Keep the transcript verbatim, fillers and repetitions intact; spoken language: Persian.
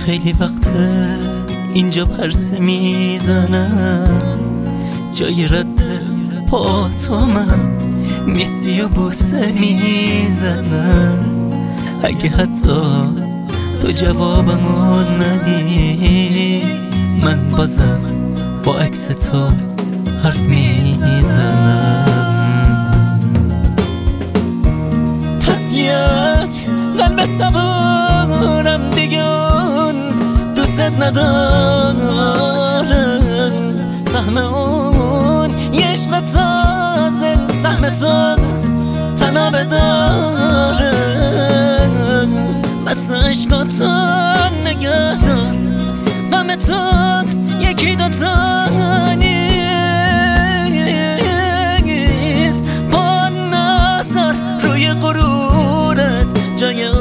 خیلی وقته اینجا پرسه میزنم، جای رد پا تو من نیستی و بوسه میزنم. اگه حتی تو جوابمو ندی، من بازم با عکس تو حرف میزنم. تسلیت قلب صبورم دیگه دوست ندارم. سهم اون یه عشق تازه سهم تو تنها بداره. بس عشقاتو نگه دار، غم تو یکی دوتا نیست. با نظر روی غرورت جای